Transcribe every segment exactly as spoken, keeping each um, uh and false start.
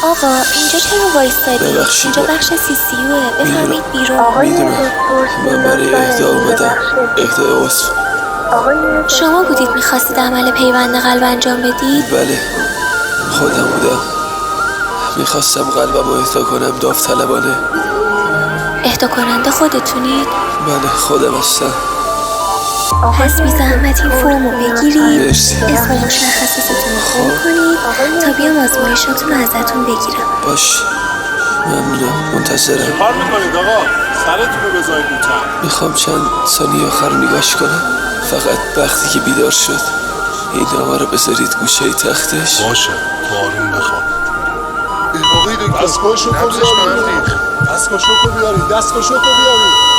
آقا اینجا چرا وایستادی؟ اینجا بخش سی سی اوه، بفرمایید بیرون. میدونم من برای اهدا اومدم. اهدا عضو. شما بودید میخواستید عمل پیوند قلب انجام بدید؟ بله خودم بودم. میخواستم قلبم رو اهدا کنم داوطلبانه. اهدا کننده خودتونید؟ بله خودم هستم. پس بی زحمت این فرمو بگیرید، مرسی. اسم مشخصاتتون رو پر کنید تا بیام آزمایشاتون رو ازتون بگیرم. باش ممنونم. منتظرم. کار میکنید آقا؟ سرتون رو بذارید لطفا. میخوام چند ثانیه آخر نگاش کنم. فقط وقتی که بیدار شد این نامه رو بذارید گوشه تختش. باشه تو آروم بخواب. آقای دکتر دستگاهشو کو بیارید. دستگاهشو کو بیارید. دستگاهشو کو بیارید.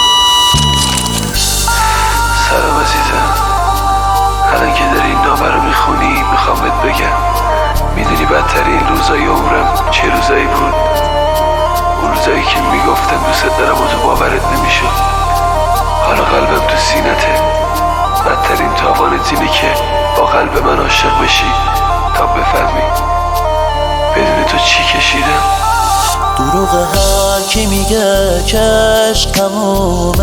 سلام عزیزم. الان که داری این نامه رو میخونی میخوام بهت بگم میدونی بدترین روزای عمرم چه روزایی بود؟ اون روزایی که میگفتم دوست دارم و تو باورت نمیشد. حالا قلبم تو سینته. بدترین تاوانت اینه که با قلب من عاشق بشی تا بفهمی بدون تو چی کشیدم. دروغ هر کی میگه که عشق تموم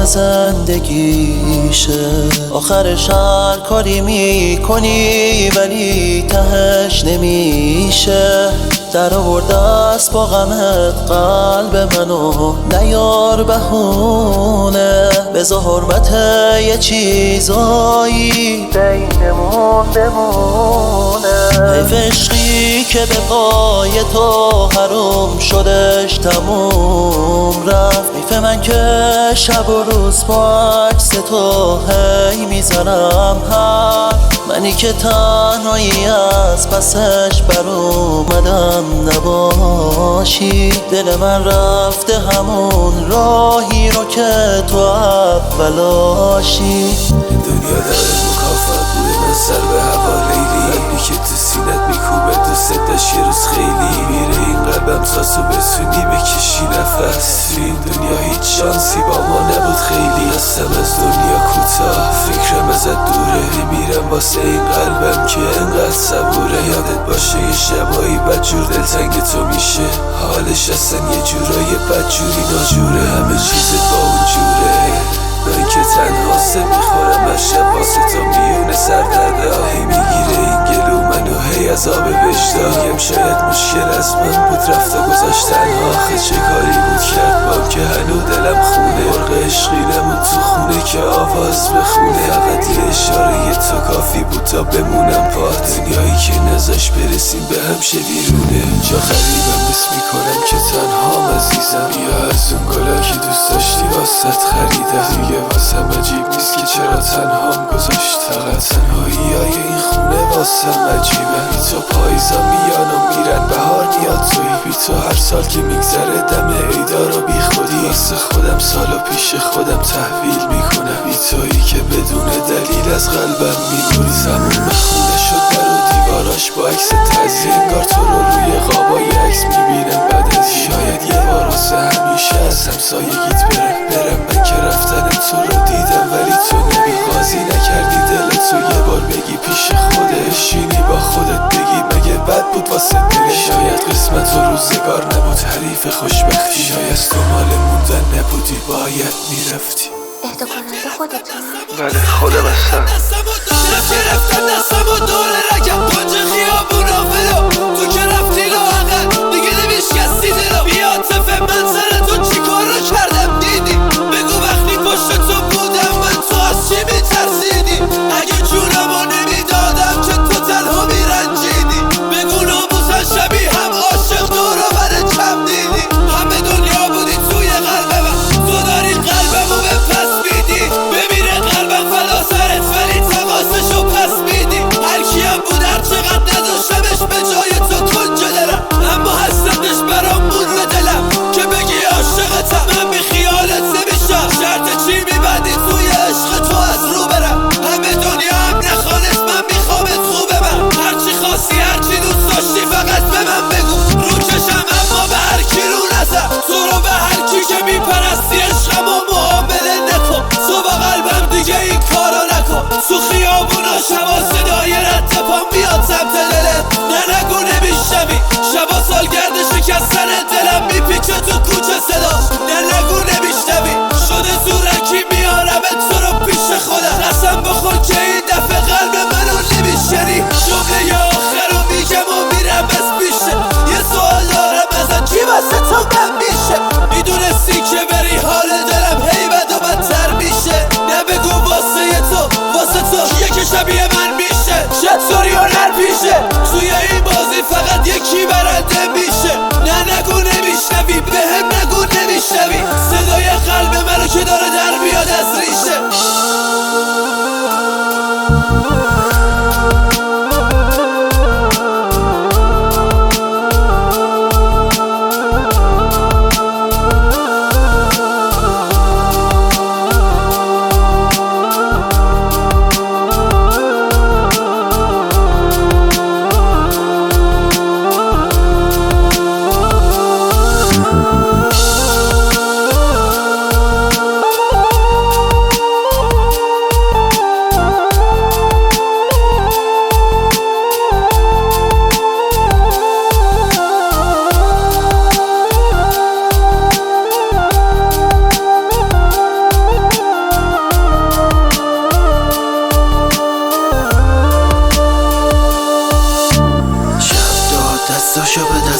زندگیشه، آخرش هر کاری میکنی ولی تهش نمیشه. در آورده است با غمت قلب منو نیار بهونه، بذار حرمت یه چیزایی بینمون بمونه. حیف عشقی که به پای تو حروم شدش تموم رفت. حیف من که شب و روز با عکس تو هی میزنم هر منی که تنهایی از پسش بر اومدم نباشی. دل من رفته همون راهی رو که تو اولاشی. دنیا داره مکافات بوده من سر به هوا لیلی. قلبی که تو سینت میکوبه دوست داشت یه روز خیلی میره این قلبم ساسو بسونی بکشی نفس. تو این دنیا هیچ شانسی با ما نبود خیلی. هستم از دنیا کوتاه فکرم ازت دوره. میمیرم واسه این قلبم که انقدر صبوره. یادت باشه یه شبایی بدجور دلتنگ تو میشه. حالش اصلا یه جورای بدجوری ناجوره. همه چیزت با اون جوره. من که تنها سه میخورم از شب واسه تو میونه سردرده آهی میگیره این گلو منو هی عذاب وجدان. میگم شاید مشکل از من بود رفت و گذاشت تنها. آخه چه کاری بود کرد بام که هنو دلم خونه. مرغ عشقی نمون تو خونه که آواز بخونه. فقط یه اشاره تو کافی بود تا بمونم پات. دنیایی که نذاش برسیم به هم شه بیرونه. جا غریبم بس میکنم که تنهام عزیزم. یا از اون گلا که دوست داشتی واسط خریدم. دیگه واسم عجیب نیست که چرا تنهام گذاشت. فقط تنهایی های این خونه واسم عجیبه. بی تو پاییزا میان و میرن بهار میاد توی. بی تو هر سال که میگذره دم عیدار و بی خودی واسه خودم سالو پیش خودم تحویل میکنم. بی تویی که بدون دلیل از قلبم میبری. تموم خونه شد در و دیواراش با عکس تعزیه. انگار تو رو روی قابای عکس میبینم بعد از شاید یه بار واسه همیشه از همسایگیت برم برم من که رفتن تو رو دیدم ولی تو نمیخوازی نکردی دلتو یه بار بگی پیش خودت. شینی با خودت بگی مگه بد بود واسه دلت. شاید قسمت و روزگار نبود حریف خوشبختی. شاید تو مال موندن نبودی باید میرفتی. اهدا کننده خودتون؟ بله خودم هستم. رفتی رفتن دستم و دوره رکم پنج خیابونا فلو. تو که رفتی لاغر دیگه نمیشکستی دلو. بیاتفه من سر تو چی کار رو کردم دیدی؟ بگو وقتی پشت تو بودم من تو از چی میترسیدی؟ اگه جونمو نمیدادم که تو تنها میرنجیدی. بگو ناموسن شبیه هم عاشق دورو بره کم دیدی. همه دنیا بودی توی قلب من تو داری قلبمو به پس میدی. بمیره قلبم فلا سرت ولی تماسشو پس میدی. هر کیم بود هر چه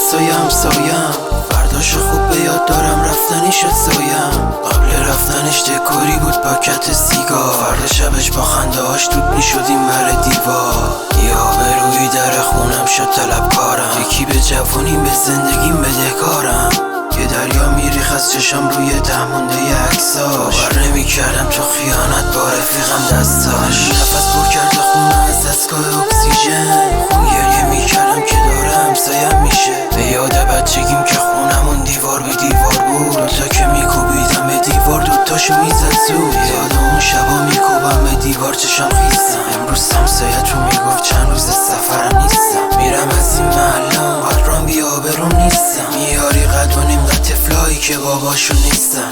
سایم سایم فرداشو خوب به یاد دارم رفتنی شد سایم قبل رفتنش دکوری بود پاکت سیگار فردا شبش با خنده هاش دود میشدیم بر دیوار یا به روی در خونم شد طلبکارم یکی به جوانی به زندگیم بدهکارم یه دریا میریخ از چشم روی ته مونده ی عکساش باور نمیکردم تو خیانت با رفیقم دستاش نفس پر کرده خونه از دستگاه اکسیژن خون گریه میکردم که داره همسایم میشه به یاد بچگیم که خونمون دیوار به دیوار بود دوتا که میکوبیدم به دیوار دوتاشو میزد زود یاد اون شبا میکوبم به دیوار چشم خیستم امروز همسایتون میگفت چند روز سفرم نیستم میرم از این محلم قدرام بیا بروم نیستم میاری قد و نیم قد تفلایی که باباشون نیستم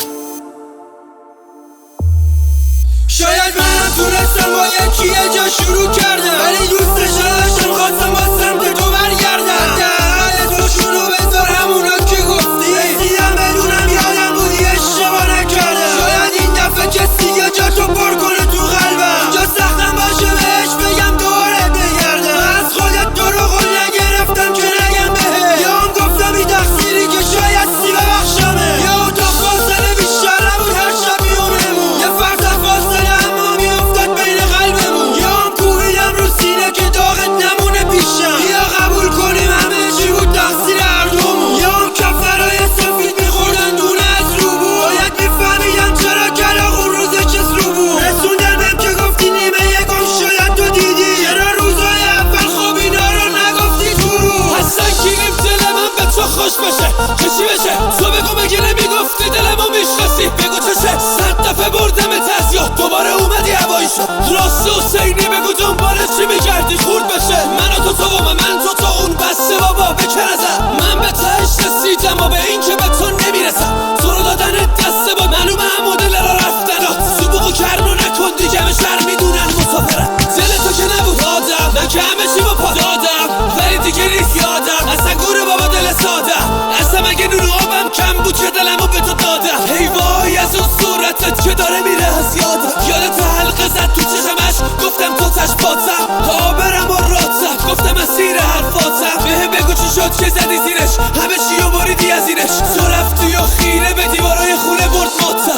شاید من تونستم با یکی یه جا شروع کردم ولی دوستش نداشتم خواستم با سمت تو برگردم حداقل تو شروع بذار همونا که گفتی رسیدم بدونم یادم بودی اشتباه نکردم شاید این دفعه کسی یا جا تو پر کنه تو قلبم اونجا سختم باشه بهش بگم دوباره بگردم من از خودت تو رو قول نگرفتم که نگم بهت یا هم گفتم این تقصیری که شاید سی ببخشمه یا تا فاصله بیشتر نبود هر شب میونمون یه فرصت فاصله اما میافتاد بین قلبمون یا هم کوبیدم رو سینه که داغت نمونه پیشم یا قبول کنیم همه چی بود تقصیر هر دومون یا هم کفترهای سفید میخوردن دونه از رو بود باید میفهمیدم چرا کلاغون روزه چس رو بود رسوندن بهم که گفتی نیمه یکم شاید تو دیدی چرا روزهای اول خوب اینا رو نگفتی تو رو اصلا گیریم دل من به تو خوش بشه که چی بشه تو بگو مگه نمیگفتی دلمو میشناسی بگو چشه صد دفعه بردم تزیاد دوباره اومدی هوایی شد راست حسینی بگو دنبال چی میکردی خورد بشه من و تو تو و من تو تو اون بسته بابا بکن ازم من به تهش رسیدم و به این که به تو نمیرسم تو رو دادن دسته با معلومه هم مدل را رفتنات سبوقو کرنو نکن دیگه همه شهر میدونن مسافرم دل تو که نبود آدم من که همه چی با پا دادم ولی دیگه نیست یادم اصلا گوره بابا دل سادم اصلا مگه نور آبم کم بود که دلمو به تو دادم ای وای از اون صورتت که داره میره از یادم یادت حلقه زد تو چشمش گفتم تو تش باتم آبرم و راتم گفتم اسیر حرفاتم بهم بگو چی شد که زدی زیرش همه چی رو بریدی از اینش تو رفتی و خیره به دیوارای خونه برد ماتم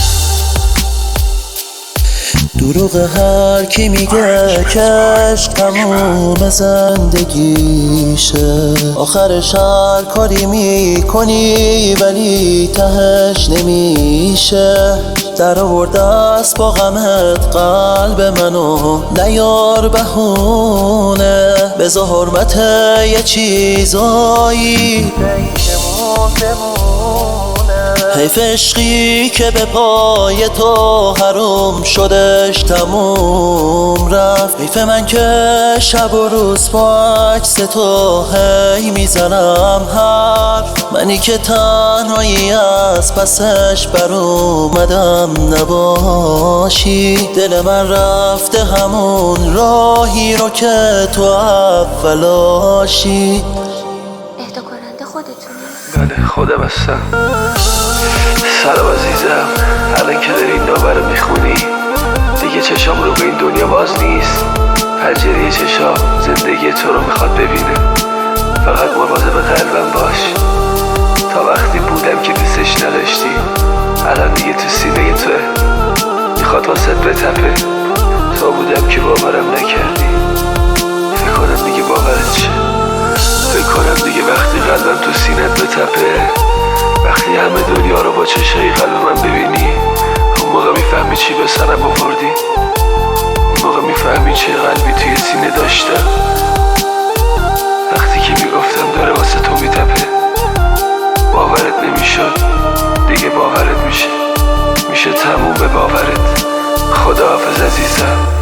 دروغ هر کی میگه که عشق تموم زندگیشه آخرش هر کاری میکنی ولی تهش نمیشه در آورده است با غمت قلب منو نیار بهونه بذار حرمت یه چیزایی حیف عشقی که به پای تو حروم شدش تموم رفت حیف من که شب و روز با عکس تو هی میزنم حرف منی که تنهایی از پسش بر اومدم نباشی دل من رفته همون راهی رو که تو اولاشی اهدا کننده خودتونی؟ بله خودم هستم سلام عزیزم الان که داری این نامه رو میخونی دیگه چشام رو به این دنیا باز نیست پنجره چشام زندگی تو رو میخواد ببینه فقط مواظب قلبم باش تا وقتی بودم که دوستش نداشتی الان دیگه تو سینه توه میخواد واسط بتپه تا بودم که باورم نکردی فکر کنم دیگه باورت شه فکر کنم دیگه وقتی قلبم تو سینت بتپه وقتی همه دنیا رو با چشای قلب من ببینی اون موقع میفهمی چی به سرم آوردی اون موقع میفهمی چه قلبی توی سینه داشتم وقتی که میگفتم داره واسه تو میتپه باورت نمیشد دیگه باورت میشه میشه تموم به باورت خداحافظ عزیزم